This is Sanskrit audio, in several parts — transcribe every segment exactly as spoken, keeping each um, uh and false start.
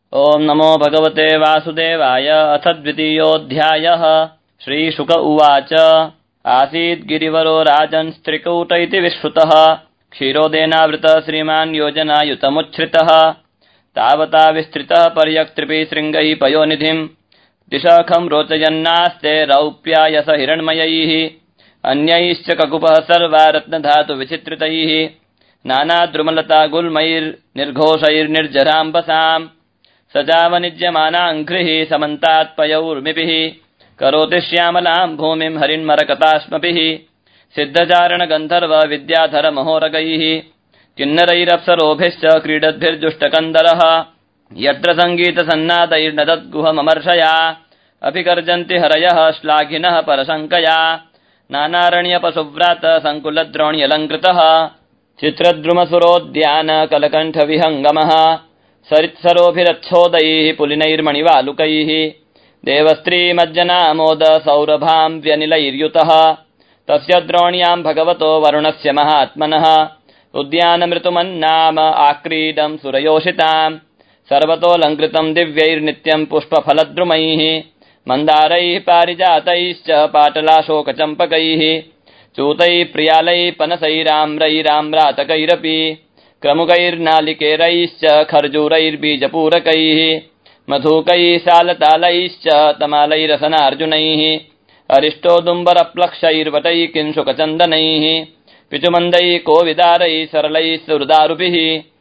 ओम नमो भगवते वासुदेवाय। अथ द्वितीयोऽध्यायः। श्रीशुक उवाच। आसीत् गिरिवरो राजन् स्त्रिकूट इति विश्रुतः। क्षीरोदेनावृतः श्रीमान् योजनायुतमुच्छ्रितः। तावता विस्तृतः पर्यक्त्रिभिः शृङ्गैः पयोनिधिम्। दिशखम् रोचयन्नास्ते रौप्यायस हिरण्मयैः। अन्यैश्च ककुपः सर्वा रत्नधातुविचित्रितैः। नानाद्रुमलता गुल्मैर्निर्घोषैर्निर्जराम्बसाम्। सजावनिज्यमानाङ्घ्रिः समन्तात्पयौर्मिभिः। करोति श्यामलाम् भूमिम् हरिन्मरकताश्मभिः। सिद्धचारण गन्धर्व विद्याधर महोरगैः। किन्नरैरप्सरोभिश्च क्रीडद्भिर्जुष्टकन्दरः। यत्र सङ्गीतसन्नादैर्नदद्गुहममर्षया। अभिगर्जन्ति हरयः श्लाघिनः परशङ्कया। नानारण्यपशुव्रात सङ्कुलद्रोण्यलङ्कृतः। चित्रद्रुमसुरोद्यान कलकण्ठविहङ्गमः। सरित्सरोभिरच्छोदैः पुलिनैर्मणिवालुकैः। देवस्त्रीमज्जनामोद सौरभाम् व्यनिलैर्युतः। तस्य द्रोण्याम् भगवतो वरुणस्य महात्मनः। उद्यानमृतुमन्नाम आक्रीडम् सुरयोषिताम्। सर्वतोऽलङ्कृतम् दिव्यैर्नित्यम् पुष्पफलद्रुमैः। मन्दारैः पारिजातैश्च पाटलाशोकचम्पकैः। चूतैः प्रियालैः पनसैराम्रैराम्रातकैरपि। क्रमुकैर्नालिकेरैश्च खर्जूरैर्बीजपूरकैः। मधुकैः सालतालैश्च तमालैरसनार्जुनैः। अरिष्टोदुम्बरप्लक्षैर्वटैः किंशुकचन्दनैः। पिचुमन्दैः कोविदारैः सरलैः सुहृदारुभिः।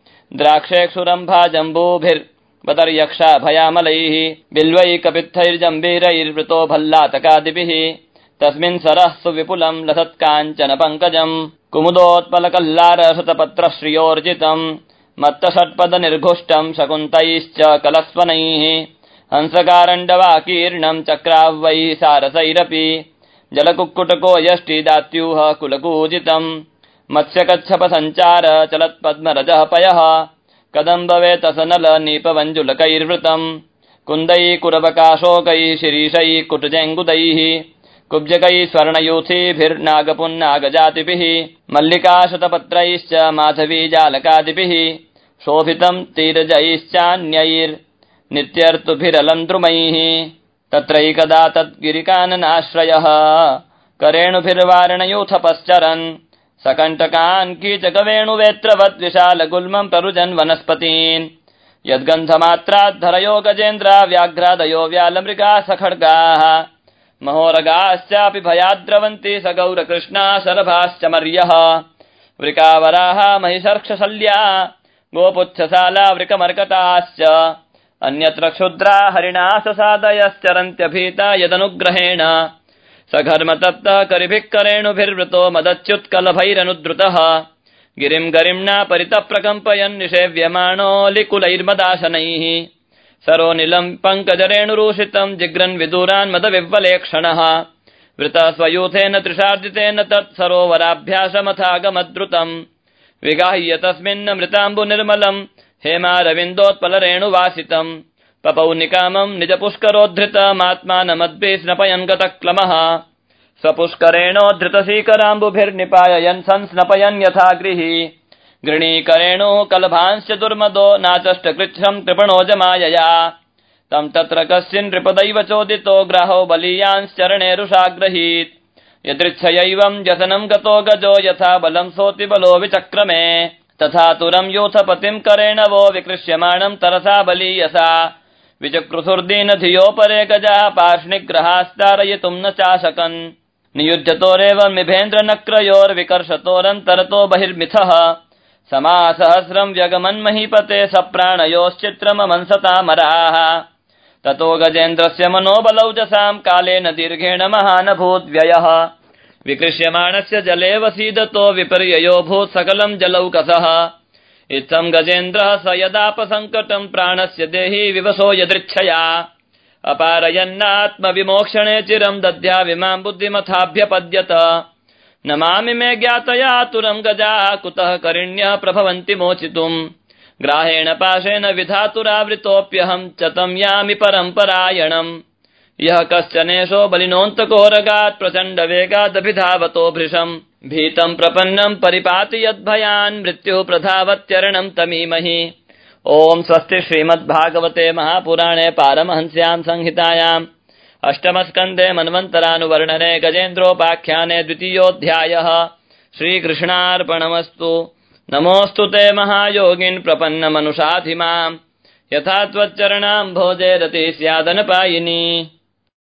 द्राक्षेक्षुरम्भाजम्बूभिर्बदर्यक्षाभयामलैः। बिल्वैः कपित्थैर्जम्बीरैर्वृतो भल्लातकादिभिः। तस्मिन् सरः सुविपुलम् लसत्काञ्चन पङ्कजम्। कुमुदोत्पलकल्लारशतपत्रश्रियोर्जितम्। मत्तषट्पदनिर्घुष्टम् शकुन्तैश्च कलस्वनैः। हंसकारण्डवाकीर्णम् चक्रावैः सारसैरपि। जलकुक्कुटको यष्टिदात्यूह कुलकूजितम्। मत्स्यकच्छपसञ्चार चलत्पद्मरजः पयः। कदम्बवेतसनल नीपवञ्जुलकैर्वृतम्। कुन्दैः कुरबकाशोकैः शिरीषैः कुटजेङ्गुदैः। कुब्जकैः स्वर्णयूथीभिर्नागपुन्नागजातिभिः। मल्लिकाशतपत्रैश्च माधवीजालकादिभिः। शोभितम् तीरजैश्चान्यैर्नित्यर्तुभिरलन्द्रुमैः। तत्रैकदा तद्गिरिकाननाश्रयः। करेणुभिर्वारणयूथपश्चरन्। सकण्टकान् कीचकवेणुवेत्रवत् विशालगुल्मम् प्ररुजन् वनस्पतीन्। यद्गन्धमात्राद्धरयो गजेन्द्रा व्याघ्रादयो व्यालमृगाः सखड्गाः। महोरगाश्चापि भयाद्रवन्ति सगौरकृष्णा शरभाश्च मर्यः। वृकावराः महिषर्क्षशल्या गोपुच्छसाला वृकमर्कटाश्च। अन्यत्र क्षुद्रा हरिणा ससादयश्चरन्त्यभीता यदनुग्रहेण। सघर्मतप्तः करिभिः करेणुभिर्वृतो मदच्युत्कलभैरनुद्रुतः। गिरिम् गरिम्ना परितः प्रकम्पयन् निषेव्यमाणो लिकुलैर्मदाशनैः। सरोनिलम् पङ्कजरेणुरूषितम् जिग्रन् विदूरान् मदविह्वलेक्षणः। वृतः स्वयूथेन त्रिषार्दितेन तत् सरोवराभ्यासमथागमद्रुतम्। विगाह्य तस्मिन्नमृताम्बुनिर्मलम् हेमारविन्दोत्पलरेणुवासितम्। पपौ निकामम् निजपुष्करोद्धृतमात्मानमद्भिः स्नपयन् गतक्लमः। स्वपुष्करेणोद्धृतशीकराम्बुभिर्निपाययन् संस्नपयन् यथा गृही। गृणीकरेणुः कलभांश्च दुर्मदो नाचष्टकृच्छम् कृपणोजमायया। तम् तत्र कश्चिन् नृपदैव चोदितो ग्राहो बलीयान्श्चरणेरुषाग्रहीत्। यदृच्छयैवम् व्यसनम् गतो गजो यथा बलम् सोऽति बलो विचक्रमे। तथा तुरम् यूथपतिम् करेण वो विकृष्यमाणम् तरसा बलीयसा। विचक्रुसुर्दीन धियोपरे गजाः पार्ष्णिग्रहास्तारयितुम् न चाशकन्। नियुध्यतोरेव मिभेन्द्र नक्रयोर्विकर्षतोरन्तरतो बहिर्मिथः। समासहस्रम् व्यगमन्महीपते सप्राणयोश्चित्रममंसतामराः। ततो गजेन्द्रस्य मनोबलौजसाम् कालेन दीर्घेण महानभूद्व्ययः। विकृष्यमाणस्य जले वसीदतो विपर्ययोऽभूत् सकलम् जलौकसः। इत्थम् गजेन्द्रः स यदापसङ्कटम् प्राणस्य देहि विवशो यदृच्छया। अपारयन्नात्मविमोक्षणे चिरम् दद्याविमाम् बुद्धिमथाभ्यपद्यत। नमामि मे ज्ञातयातुरम् गजाः कुतः करिण्यः प्रभवन्ति मोचितुम्। ग्राहेण पाशेन विधातुरावृतोऽप्यहम् च तम् यामि परम्परायणम्। यः कश्चनेशो बलिनोऽन्तकोरगात् प्रचण्डवेगादभिधावतो भृशम्। भीतम् प्रपन्नम् परिपाति यद्भयान् मृत्युः प्रधावत्यरणम् तमीमहि। ओम स्वस्ति श्रीमद्भागवते महापुराणे पारमहंस्यां संहितायाम् अष्टमस्कन्धे मन्वन्तरानुवर्णने गजेन्द्रोपाख्याने द्वितीयोऽध्यायः। श्रीकृष्णार्पणमस्तु। नमोऽस्तु ते महायोगिन् प्रपन्नमनुषाधि माम् यथा त्वच्चरणाम्भोजे रतिः स्यादनपायिनी।